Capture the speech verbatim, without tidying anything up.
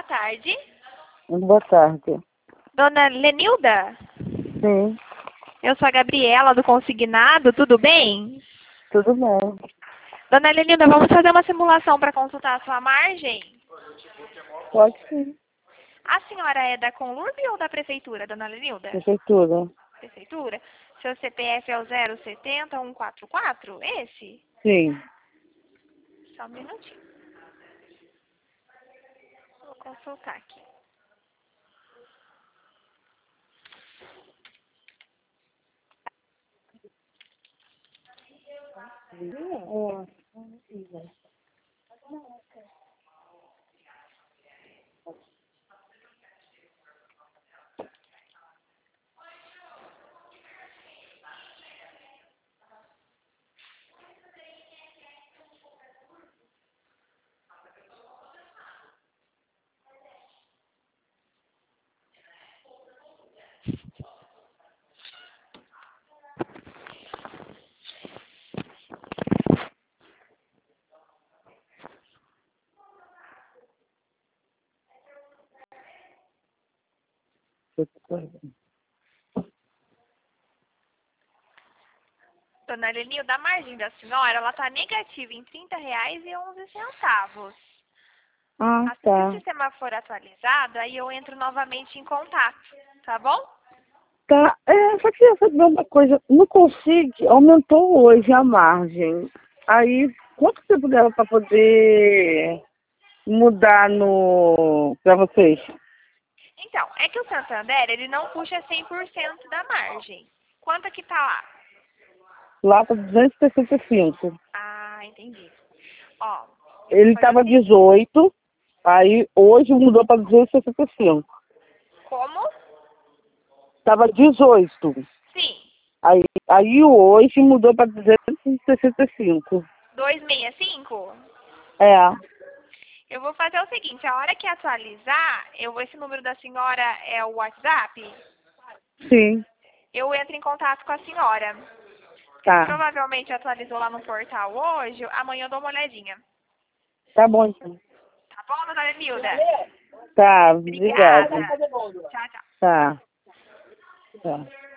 tarde. Boa tarde. Dona Lenilda? Sim, Eu sou a Gabriela, do Consignado, tudo bem? tudo bem. Dona Lenilda, vamos fazer uma simulação para consultar a sua margem? Pode sim. A senhora é da Conlurb ou da Prefeitura, Dona Lenilda? Prefeitura. Prefeitura? Seu C P F é o zero sete zero um quatro quatro, esse? Sim. Só um minutinho. Vou consultar aqui. Dona Lenilda, a margem da senhora, ela está negativa em trinta reais e onze centavos. Ah, Assim que o tá. sistema for atualizado, aí eu entro novamente em contato, tá bom? Tá, é, só queria saber uma coisa. No Consigo aumentou hoje a margem. Aí, quanto tempo leva para poder mudar no para vocês? Então, é que o Santander, ele não puxa cem por cento da margem. Quanto que tá lá? Lá para duzentos e sessenta e cinco. Ah, entendi. Ó, eu vou Ele fazer o estava seguinte. dezoito, aí hoje mudou para duzentos e sessenta e cinco. Como? Estava dezoito. Sim, Aí, aí hoje mudou para duzentos e sessenta e cinco. duzentos e sessenta e cinco. É, Eu vou fazer o seguinte, a hora que atualizar, eu, esse número da senhora é o WhatsApp, sim, eu entro em contato com a senhora. Porque se tá. provavelmente atualizou lá no portal hoje, amanhã eu dou uma olhadinha. Tá bom então. Tá bom, dona Lenilda? Tá, obrigada. Obrigada. Tchau, tchau. Tá, tá.